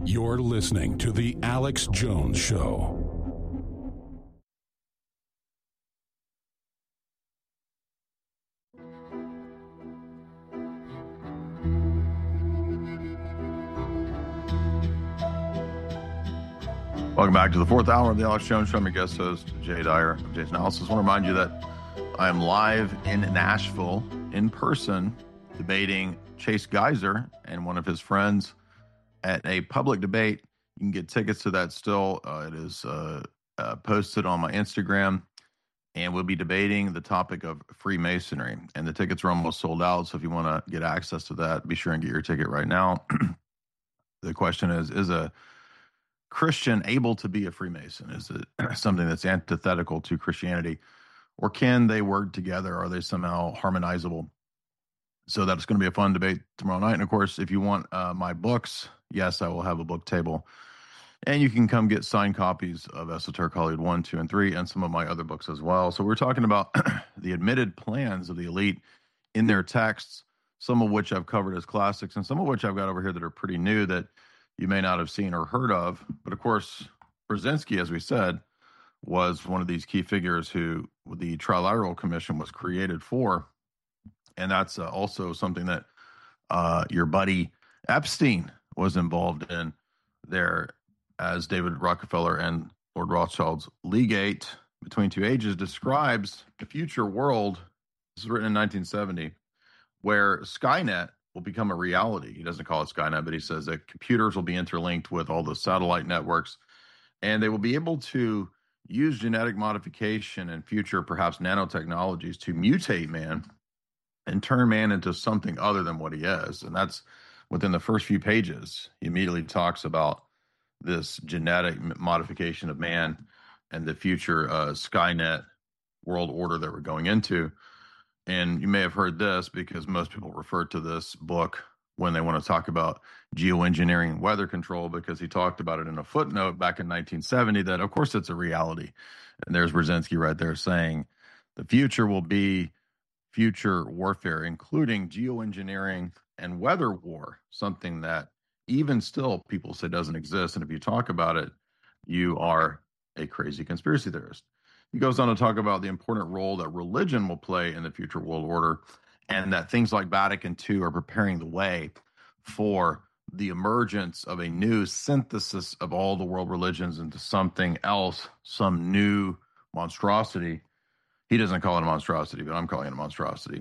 You're listening to The Alex Jones Show. Welcome back to the fourth hour of The Alex Jones Show. I'm your guest host, Jay Dyer of Jay's Analysis. I want to remind you that I am live in Nashville in person debating Chase Geiser and one of his friends at a public debate. You can get tickets to that still. It is posted on my Instagram, and we'll be debating the topic of Freemasonry. And the tickets are almost sold out, so if you want to get access to that, be sure and get your ticket right now. The question is a Christian able to be a Freemason? Is it something that's antithetical to Christianity? Or can they work together? Are they somehow harmonizable? So that's going to be a fun debate tomorrow night. And of course, if you want my books, yes, I will have a book table. And you can come get signed copies of Esoteric Hollywood 1, 2, and 3, and some of my other books as well. So we're talking about the admitted plans of the elite in their texts, some of which I've covered as classics, and some of which I've got over here that are pretty new that you may not have seen or heard of. But of course, Brzezinski, as we said, was one of these key figures who the Trilateral Commission was created for. And that's also something that your buddy Epstein was involved in there as David Rockefeller and Lord Rothschild's legate between two ages describes the future world. This was written in 1970, where Skynet will become a reality. He doesn't call it Skynet, but he says that computers will be interlinked with all the satellite networks, and they will be able to use genetic modification and future, perhaps nanotechnologies, to mutate man and turn man into something other than what he is. And that's within the first few pages. He immediately talks about this genetic modification of man and the future Skynet world order that we're going into. And you may have heard this because most people refer to this book when they want to talk about geoengineering and weather control, because he talked about it in a footnote back in 1970 that, of course, it's a reality. And there's Brzezinski right there saying the future will be future warfare, including geoengineering and weather war, something that even still people say doesn't exist. And if you talk about it, you are a crazy conspiracy theorist. He goes on to talk about the important role that religion will play in the future world order, and that things like Vatican II are preparing the way for the emergence of a new synthesis of all the world religions into something else, some new monstrosity. He doesn't call it a monstrosity, but I'm calling it a monstrosity.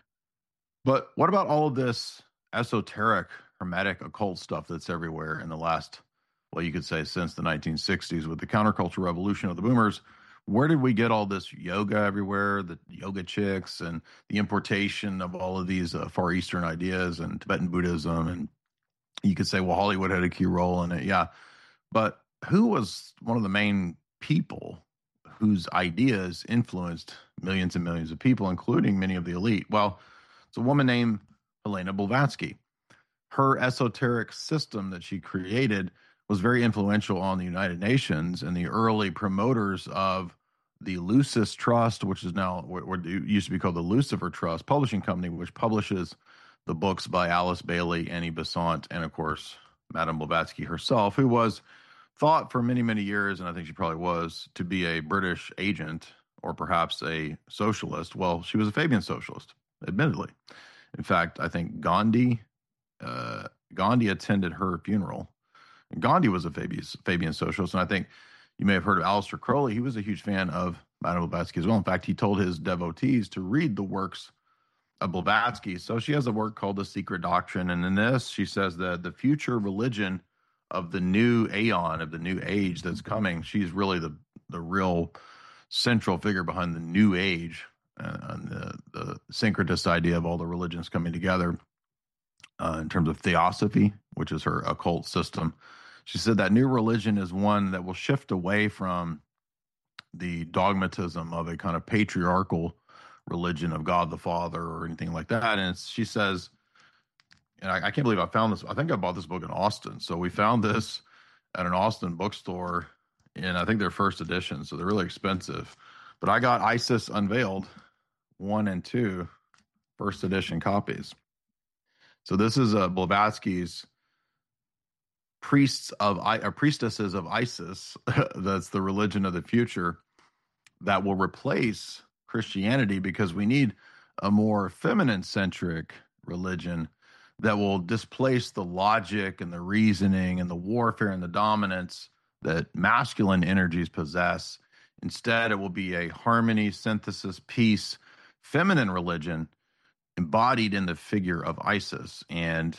But what about all of this esoteric, hermetic, occult stuff that's everywhere in the last, well, you could say since the 1960s with the counterculture revolution of the boomers? Where did we get all this yoga everywhere, the yoga chicks, and the importation of all of these Far Eastern ideas and Tibetan Buddhism? And you could say, well, Hollywood had a key role in it. Yeah. But who was one of the main people whose ideas influenced millions and millions of people, including many of the elite? Well, it's a woman named Helena Blavatsky. Her esoteric system that she created was very influential on the United Nations and the early promoters of the Lucis Trust, which is now what used to be called the Lucifer Trust publishing company, which publishes the books by Alice Bailey, Annie Besant, and of course, Madame Blavatsky herself, who was thought for many, many years, and I think she probably was, to be a British agent or perhaps a socialist. Well, she was a Fabian socialist, admittedly. In fact, I think Gandhi attended her funeral. And Gandhi was a Fabian socialist, and I think you may have heard of Aleister Crowley. He was a huge fan of Madame Blavatsky as well. In fact, he told his devotees to read the works of Blavatsky. So she has a work called The Secret Doctrine, and in this, she says that the future religion of the new aeon, of the new age that's coming, she's really the real central figure behind the new age and the syncretist idea of all the religions coming together in terms of theosophy, which is her occult system. She said that new religion is one that will shift away from the dogmatism of a kind of patriarchal religion of God the Father or anything like that. And she says, and I can't believe I found this. I think I bought this book in Austin. So we found this at an Austin bookstore in, I think, their first edition. So they're really expensive. But I got Isis Unveiled 1 and 2 first edition copies. So this is Blavatsky's priestesses of Isis. That's the religion of the future that will replace Christianity, because we need a more feminine centric religion that will displace the logic and the reasoning and the warfare and the dominance that masculine energies possess. Instead, it will be a harmony, synthesis, peace, feminine religion embodied in the figure of Isis. And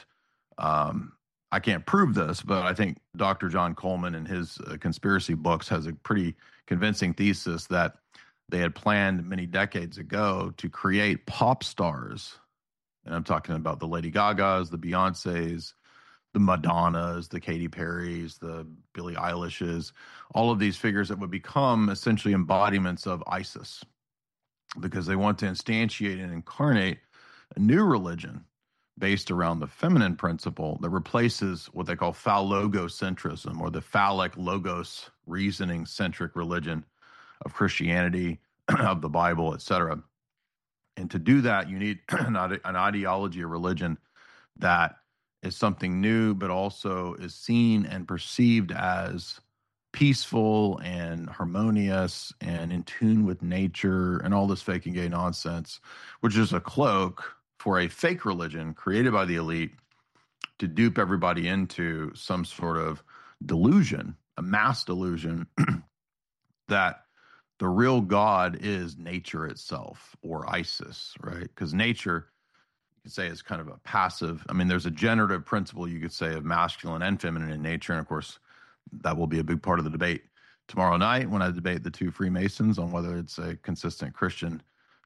I can't prove this, but I think Dr. John Coleman in his conspiracy books has a pretty convincing thesis that they had planned many decades ago to create pop stars. And I'm talking about the Lady Gagas, the Beyoncés, the Madonnas, the Katy Perrys, the Billie Eilishes, all of these figures that would become essentially embodiments of Isis, because they want to instantiate and incarnate a new religion based around the feminine principle that replaces what they call phallogocentrism, or the phallic logos reasoning centric religion of Christianity, of the Bible, etc. And to do that, you need an ideology, a religion that is something new, but also is seen and perceived as peaceful and harmonious and in tune with nature and all this fake and gay nonsense, which is a cloak for a fake religion created by the elite to dupe everybody into some sort of delusion, a mass delusion that the real God is nature itself, or Isis, right? Because nature, you could say, is kind of a passive. I mean, there's a generative principle, you could say, of masculine and feminine in nature. And of course, that will be a big part of the debate tomorrow night when I debate the two Freemasons on whether it's a consistent Christian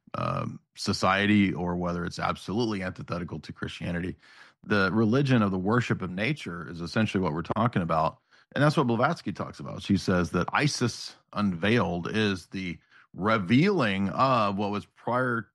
society or whether it's absolutely antithetical to Christianity. The religion of the worship of nature is essentially what we're talking about. And that's what Blavatsky talks about. She says that Isis unveiled is the revealing of what was prior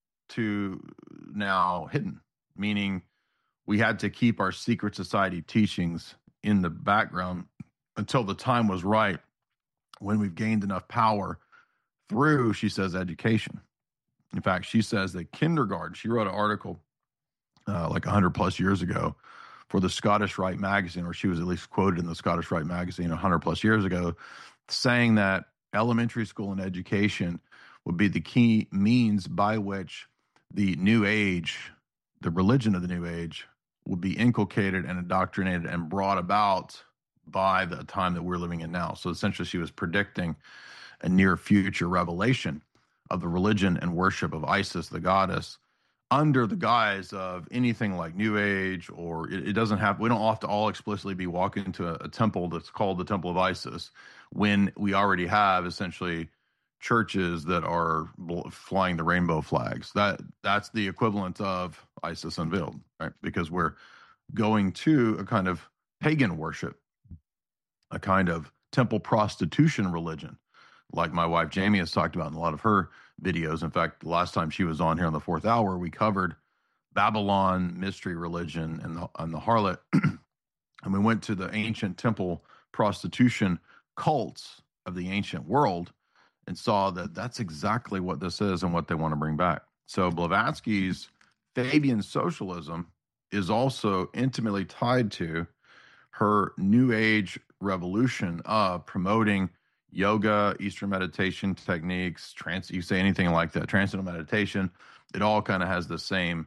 to now hidden, meaning we had to keep our secret society teachings in the background until the time was right, when we've gained enough power through, she says, education. In fact, she says that kindergarten, she wrote an article like 100 plus years ago for the Scottish Rite magazine, or she was at least quoted in the Scottish Rite magazine 100 plus years ago, saying that elementary school and education would be the key means by which the New Age, the religion of the New Age, would be inculcated and indoctrinated and brought about by the time that we're living in now. So essentially, she was predicting a near future revelation of the religion and worship of Isis, the goddess, under the guise of anything like New Age, or it doesn't have, we don't have to all explicitly be walking into a temple that's called the Temple of Isis, when we already have essentially churches that are flying the rainbow flags. That's the equivalent of Isis unveiled, right? Because we're going to a kind of pagan worship, a kind of temple prostitution religion, like my wife Jamie has talked about in a lot of her videos. In fact, the last time she was on here on the fourth hour, we covered Babylon, mystery religion, and the harlot. And we went to the ancient temple prostitution cults of the ancient world and saw that that's exactly what this is and what they want to bring back. So Blavatsky's Fabian socialism is also intimately tied to her New Age revolution of promoting yoga, Eastern meditation techniques, you say anything like that, transcendental meditation. It all kind of has the same,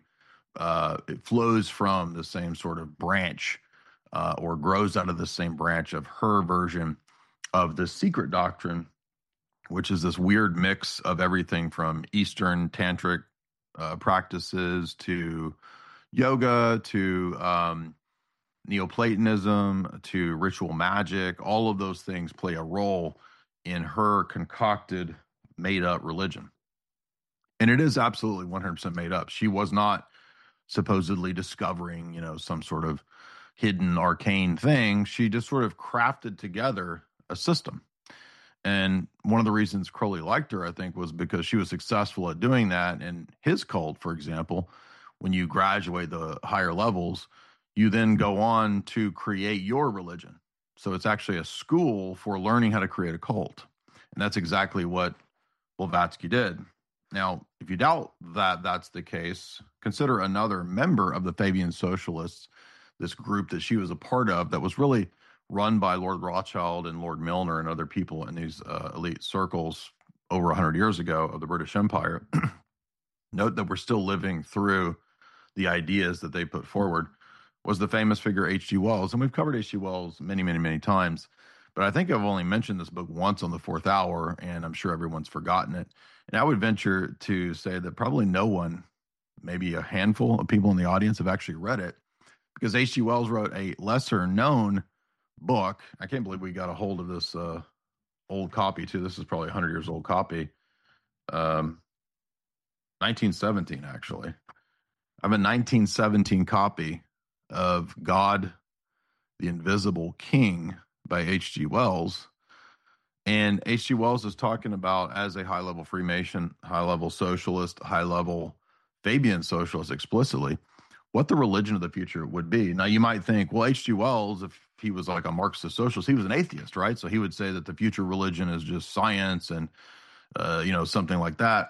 it flows from the same sort of branch or grows out of the same branch of her version of the secret doctrine, which is this weird mix of everything from Eastern tantric practices to yoga to Neoplatonism to ritual magic. All of those things play a role in her concocted, made-up religion. And it is absolutely 100% made up. She was not supposedly discovering, some sort of hidden arcane thing. She just sort of crafted together a system. And one of the reasons Crowley liked her, I think, was because she was successful at doing that. And his cult, for example, when you graduate the higher levels, you then go on to create your religion. So it's actually a school for learning how to create a cult. And that's exactly what Blavatsky did. Now, if you doubt that that's the case, consider another member of the Fabian Socialists this group that she was a part of that was really run by Lord Rothschild and Lord Milner and other people in these elite circles over 100 years ago of the British Empire. Note that we're still living through the ideas that they put forward. Was the famous figure H.G. Wells. And we've covered H.G. Wells many, many, many times. But I think I've only mentioned this book once on the fourth hour, and I'm sure everyone's forgotten it. And I would venture to say that probably no one, maybe a handful of people in the audience, have actually read it, because H.G. Wells wrote a lesser known book. I can't believe we got a hold of this old copy, too. This is probably a 100 years old copy. 1917, actually. I have a 1917 copy of God, the Invisible King by H.G. Wells. And H.G. Wells is talking about, as a high-level Freemason, high-level socialist, high-level Fabian socialist explicitly, what the religion of the future would be. Now, you might think, well, H.G. Wells, if he was like a Marxist socialist, he was an atheist, right? So he would say that the future religion is just science and, something like that.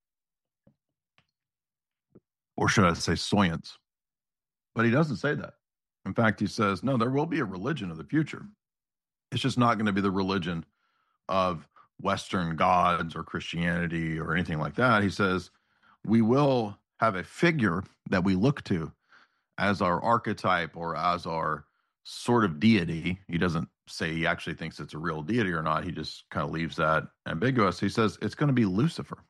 Or should I say science? But he doesn't say that. In fact, he says, no, there will be a religion of the future. It's just not going to be the religion of Western gods or Christianity or anything like that. He says, we will have a figure that we look to as our archetype or as our sort of deity. He doesn't say he actually thinks it's a real deity or not. He just kind of leaves that ambiguous. He says it's going to be Lucifer.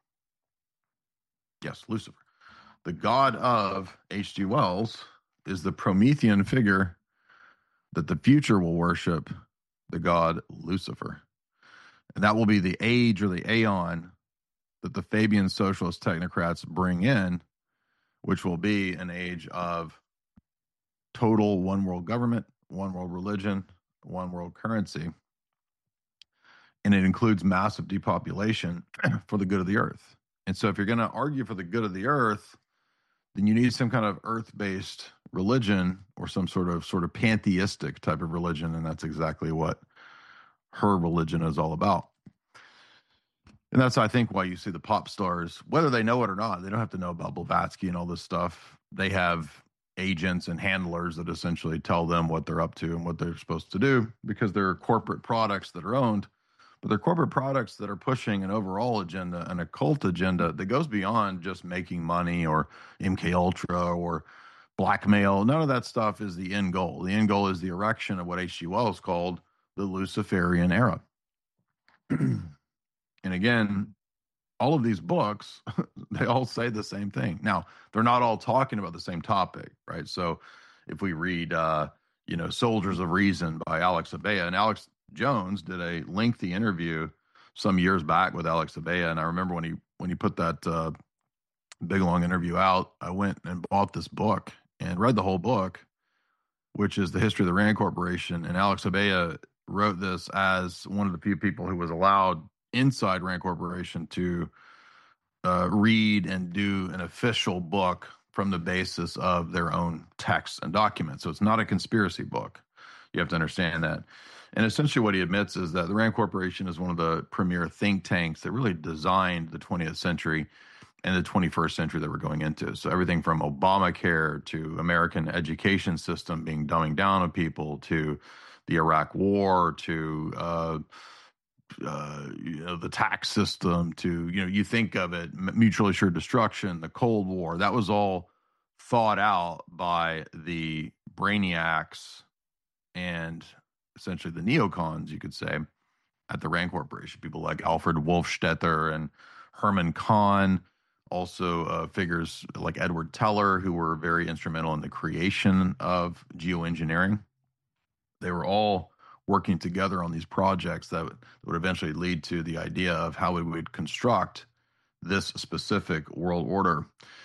Yes, Lucifer. The god of H.G. Wells is the Promethean figure that the future will worship, the god Lucifer. And that will be the age or the aeon that the Fabian socialist technocrats bring in, which will be an age of total one world government, one world religion, one world currency. And it includes massive depopulation for the good of the earth. And so if you're going to argue for the good of the earth, then you need some kind of earth-based religion or some sort of pantheistic type of religion, and that's exactly what her religion is all about. And that's, I think, why you see the pop stars, whether they know it or not, they don't have to know about Blavatsky and all this stuff. They have agents and handlers that essentially tell them what they're up to and what they're supposed to do, because they're corporate products that are owned. But they're corporate products that are pushing an overall agenda, an occult agenda that goes beyond just making money or MK Ultra or blackmail. None of that stuff is the end goal. The end goal is the erection of what H.G. Wells called the Luciferian era. And again, all of these books, they all say the same thing. Now, they're not all talking about the same topic, right? So if we read, Soldiers of Reason by Alex Abea, and Alex Jones did a lengthy interview some years back with Alex Abea, and I remember when he put that big long interview out, I went and bought this book and read the whole book, which is the history of the Rand Corporation. And Alex Abea wrote this as one of the few people who was allowed inside Rand Corporation to read and do an official book from the basis of their own texts and documents. So it's not a conspiracy book. You have to understand that. And essentially what he admits is that the Rand Corporation is one of the premier think tanks that really designed the 20th century and the 21st century that we're going into. So everything from Obamacare to American education system being dumbing down of people, to the Iraq War, to the tax system, to, you think of it, mutually assured destruction, the Cold War, that was all thought out by the brainiacs and essentially the neocons, you could say, at the Rand Corporation. People like Alfred Wolfstetter and Herman Kahn, also figures like Edward Teller, who were very instrumental in the creation of geoengineering. They were all working together on these projects that would eventually lead to the idea of how we would construct this specific world order.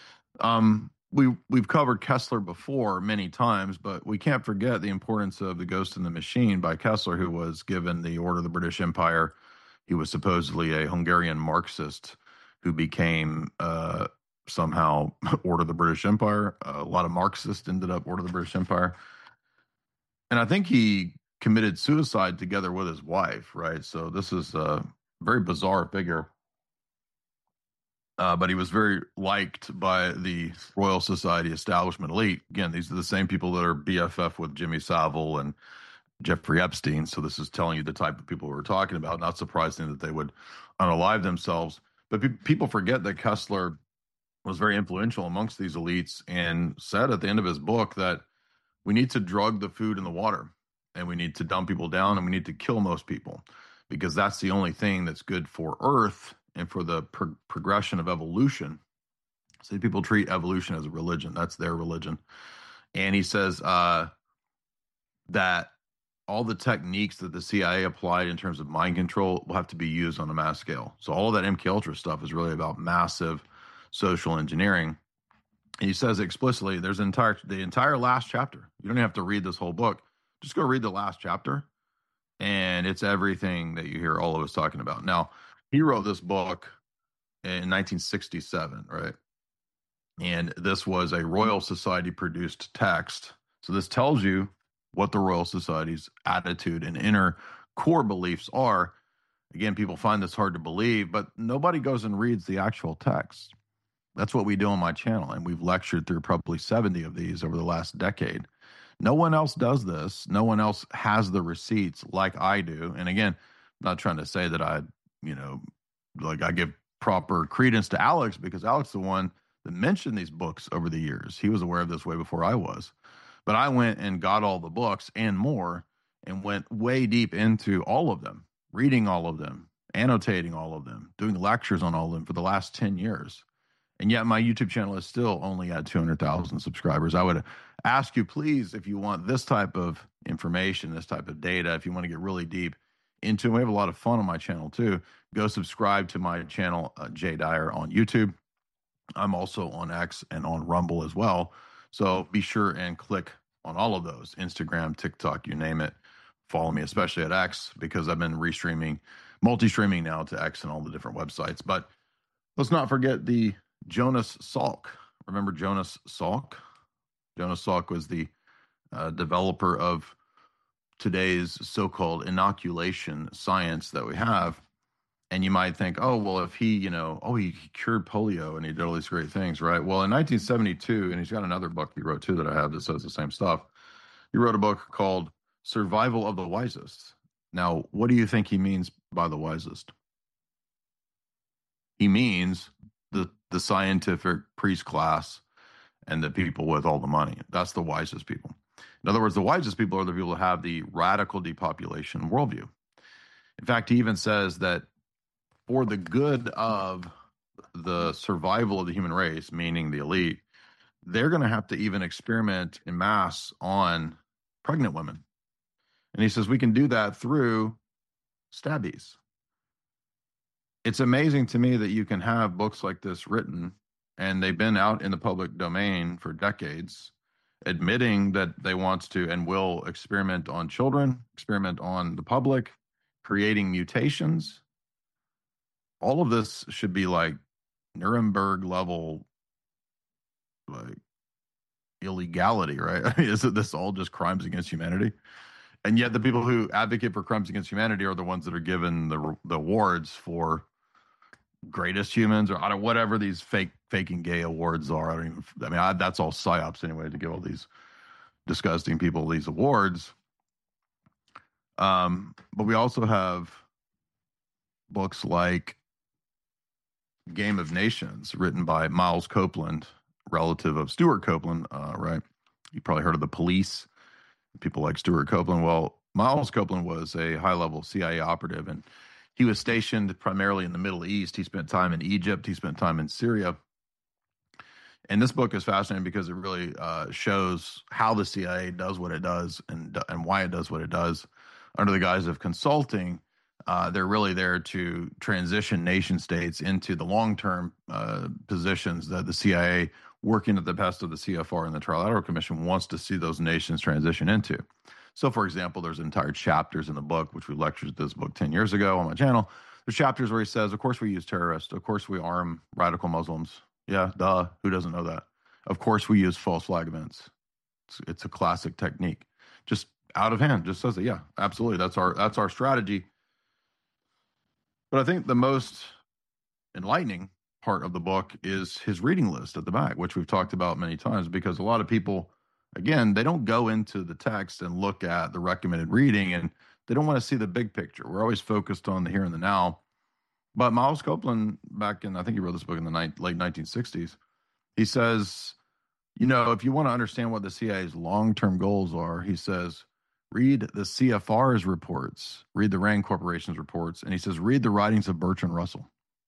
We've covered Kessler before many times, but we can't forget the importance of The Ghost in the Machine by Kessler, who was given the Order of the British Empire. He was supposedly a Hungarian Marxist who became somehow Order of the British Empire. A lot of Marxists ended up Order of the British Empire. And I think he committed suicide together with his wife, right? So this is a very bizarre figure. But he was very liked by the Royal Society establishment elite. Again, these are the same people that are BFF with Jimmy Savile and Jeffrey Epstein. So this is telling you the type of people we're talking about. Not surprising that they would unalive themselves. But people forget that Kessler was very influential amongst these elites and said at the end of his book that we need to drug the food and the water, and we need to dumb people down, and we need to kill most people, because that's the only thing that's good for Earth and for the progression of evolution. So people treat evolution as a religion. That's their religion. And he says that all the techniques that the CIA applied in terms of mind control will have to be used on a mass scale. So all of that MK Ultra stuff is really about massive social engineering. And he says explicitly, there's the entire last chapter. You don't have to read this whole book. Just go read the last chapter, and it's everything that you hear all of us talking about. Now, he wrote this book in 1967, right? And this was a Royal Society produced text. So this tells you what the Royal Society's attitude and inner core beliefs are. Again, people find this hard to believe, but nobody goes and reads the actual text. That's what we do on my channel, and we've lectured through probably 70 of these over the last decade. No one else does this. No one else has the receipts like I do. And again, I'm not trying to say that I give proper credence to Alex, because Alex is the one that mentioned these books over the years. He was aware of this way before I was. But I went and got all the books and more and went way deep into all of them, reading all of them, annotating all of them, doing lectures on all of them for the last 10 years. And yet my YouTube channel is still only at 200,000 subscribers. I would ask you, please, if you want this type of information, this type of data, if you want to get really deep into it, we have a lot of fun on my channel too, go subscribe to my channel, Jay Dyer, on YouTube. I'm also on X and on Rumble as well. So be sure and click on all of those, Instagram, TikTok, you name it. Follow me, especially at X, because I've been multi-streaming now to X and all the different websites. But let's not forget the Jonas Salk. Remember Jonas Salk? Jonas Salk was the developer of today's so-called inoculation science that we have. And you might think, oh, well, if he cured polio and he did all these great things, right? Well, in 1972, and he's got another book he wrote too that I have that says the same stuff. He wrote a book called Survival of the Wisest. Now, what do you think he means by the wisest? He means the scientific priest class and the people with all the money. That's the wisest people. In other words, the wisest people are the people who have the radical depopulation worldview. In fact, he even says that for the good of the survival of the human race, meaning the elite, they're going to have to even experiment en masse on pregnant women. And he says we can do that through stabbies. It's amazing to me that you can have books like this written, and they've been out in the public domain for decades, admitting that they want to and will experiment on children, experiment on the public, creating mutations. All of this should be like Nuremberg level, like illegality, right? I mean, isn't this all just crimes against humanity? And yet the people who advocate for crimes against humanity are the ones that are given the awards for greatest humans, or whatever these faking gay awards are. That's all psyops anyway, to give all these disgusting people these awards. But we also have books like Game of Nations, written by Miles Copeland, relative of Stuart Copeland, right? You probably heard of The Police, people like Stuart Copeland. Well, Miles Copeland was a high-level CIA operative, and he was stationed primarily in the Middle East. He spent time in Egypt. He spent time in Syria. And this book is fascinating because it really shows how the CIA does what it does and why it does what it does. Under the guise of consulting, they're really there to transition nation states into the long-term positions that the CIA, working at the best of the CFR and the Trilateral Commission, wants to see those nations transition into. So, for example, there's entire chapters in the book, which we lectured this book 10 years ago on my channel. There's chapters where he says, of course we use terrorists. Of course we arm radical Muslims. Yeah, duh. Who doesn't know that? Of course we use false flag events. It's a classic technique. Just out of hand, just says it. Yeah, absolutely. That's our strategy. But I think the most enlightening part of the book is his reading list at the back, which we've talked about many times, because a lot of people, again, they don't go into the text and look at the recommended reading, and they don't want to see the big picture. We're always focused on the here and the now. But Miles Copeland, back in, I think he wrote this book in the late 1960s, he says, if you want to understand what the CIA's long-term goals are, he says, read the CFR's reports, read the Rand Corporation's reports, and he says, read the writings of Bertrand Russell.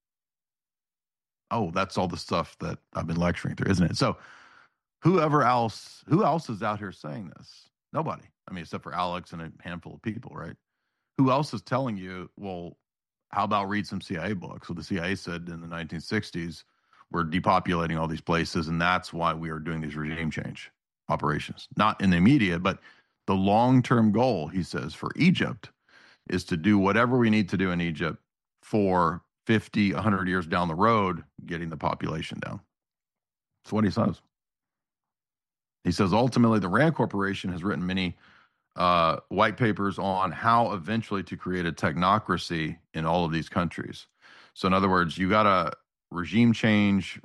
Oh, that's all the stuff that I've been lecturing through, isn't it? So who else is out here saying this? Nobody. I mean, except for Alex and a handful of people, right? Who else is telling you, well, how about read some CIA books? Well, the CIA said in the 1960s, we're depopulating all these places, and that's why we are doing these regime change operations. Not in the immediate, but the long-term goal, he says, for Egypt is to do whatever we need to do in Egypt for 50, 100 years down the road, getting the population down. That's what he says. He says, ultimately, the Rand Corporation has written many white papers on how eventually to create a technocracy in all of these countries. So in other words, you got to regime change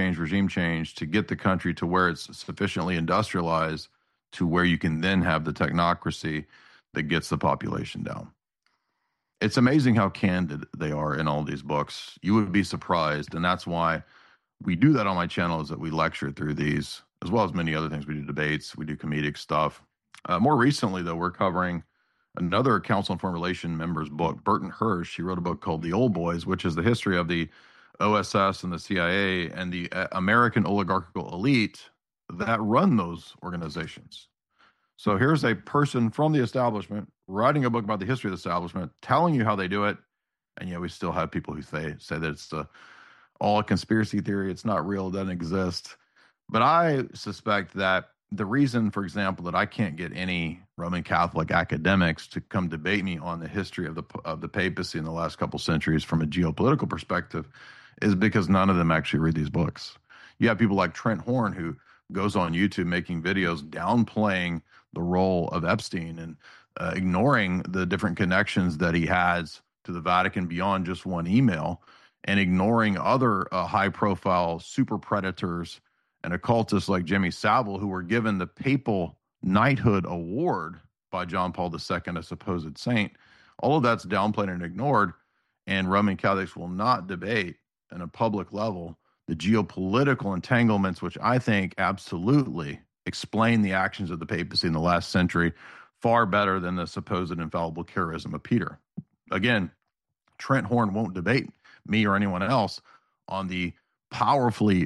to get the country to where it's sufficiently industrialized to where you can then have the technocracy that gets the population down. It's amazing how candid they are in all these books. You would be surprised, and that's why we do that on my channel, is that we lecture through these, as well as many other things. We do debates, we do comedic stuff. More recently, though, we're covering another Council on Foreign Relations member's book, Burton Hirsch. He wrote a book called The Old Boys, which is the history of the OSS and the CIA and the American oligarchical elite that run those organizations. So here's a person from the establishment writing a book about the history of the establishment, telling you how they do it, and yet we still have people who say that it's all a conspiracy theory, it's not real, it doesn't exist. But I suspect that the reason, for example, that I can't get any Roman Catholic academics to come debate me on the history of the papacy in the last couple centuries from a geopolitical perspective is because none of them actually read these books. You have people like Trent Horn, who goes on YouTube making videos downplaying the role of Epstein and ignoring the different connections that he has to the Vatican beyond just one email, and ignoring other high-profile super predators and occultists like Jimmy Savile, who were given the papal knighthood award by John Paul II, a supposed saint. All of that's downplayed and ignored, and Roman Catholics will not debate on a public level the geopolitical entanglements, which I think absolutely explain the actions of the papacy in the last century far better than the supposed infallible charism of Peter. Again, Trent Horn won't debate me or anyone else on the powerfully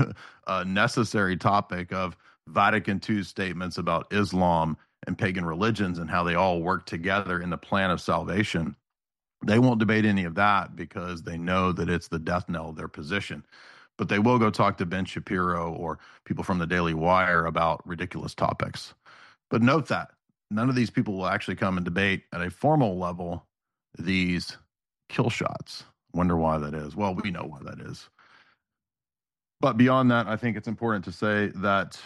necessary topic of Vatican II's statements about Islam and pagan religions and how they all work together in the plan of salvation. They won't debate any of that because they know that it's the death knell of their position. But they will go talk to Ben Shapiro or people from the Daily Wire about ridiculous topics. But note that none of these people will actually come and debate at a formal level these kill shots. Wonder why that is. Well, we know why that is. But beyond that, I think it's important to say that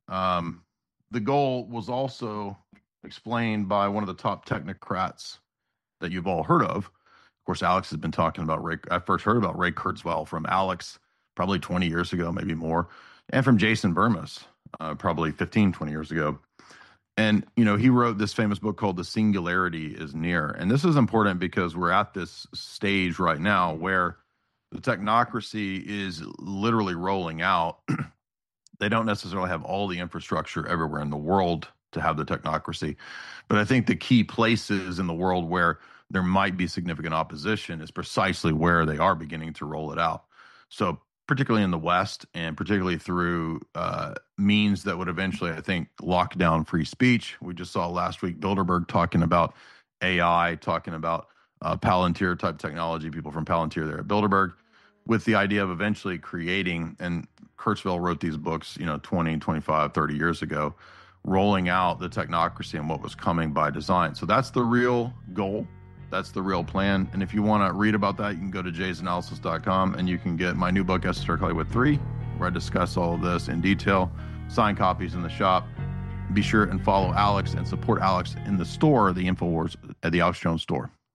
the goal was also explained by one of the top technocrats that you've all heard of. Of course, Alex has been talking about Ray. I first heard about Ray Kurzweil from Alex probably 20 years ago, maybe more, and from Jason Bermas probably 15, 20 years ago. And, he wrote this famous book called The Singularity is Near. And this is important because we're at this stage right now where the technocracy is literally rolling out. They don't necessarily have all the infrastructure everywhere in the world to have the technocracy. But I think the key places in the world where there might be significant opposition is precisely where they are beginning to roll it out. So particularly in the West, and particularly through means that would eventually, I think, lock down free speech. We just saw last week Bilderberg talking about AI, talking about Palantir type technology, people from Palantir there at Bilderberg, with the idea of eventually creating, and Kurzweil wrote these books, 20, 25, 30 years ago, rolling out the technocracy and what was coming by design. So that's the real goal. That's the real plan. And if you want to read about that, you can go to jaysanalysis.com and you can get my new book, Esoteric Hollywood 3, where I discuss all of this in detail, signed copies in the shop. Be sure and follow Alex and support Alex in the store, the InfoWars at the Alex Jones store.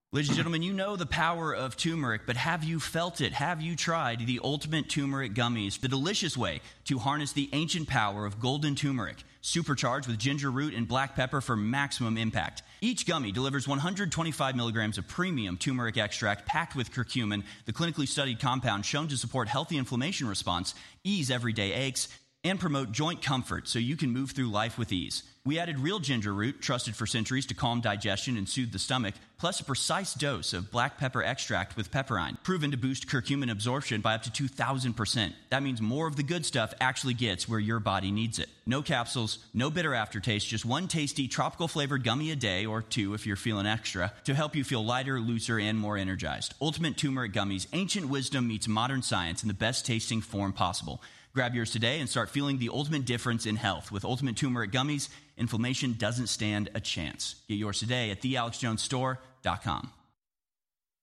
Ladies and gentlemen, you know the power of turmeric, but have you felt it? Have you tried the Ultimate Turmeric Gummies, the delicious way to harness the ancient power of golden turmeric, supercharged with ginger root and black pepper for maximum impact? Each gummy delivers 125 milligrams of premium turmeric extract packed with curcumin, the clinically studied compound shown to support healthy inflammation response, ease everyday aches, and promote joint comfort so you can move through life with ease. We added real ginger root, trusted for centuries to calm digestion and soothe the stomach, plus a precise dose of black pepper extract with pepperine, proven to boost curcumin absorption by up to 2,000%. That means more of the good stuff actually gets where your body needs it. No capsules, no bitter aftertaste, just one tasty tropical flavored gummy a day, or two if you're feeling extra, to help you feel lighter, looser, and more energized. Ultimate Turmeric Gummies, ancient wisdom meets modern science in the best tasting form possible. Grab yours today and start feeling the ultimate difference in health. With Ultimate Turmeric Gummies, inflammation doesn't stand a chance. Get yours today at thealexjonesstore.com.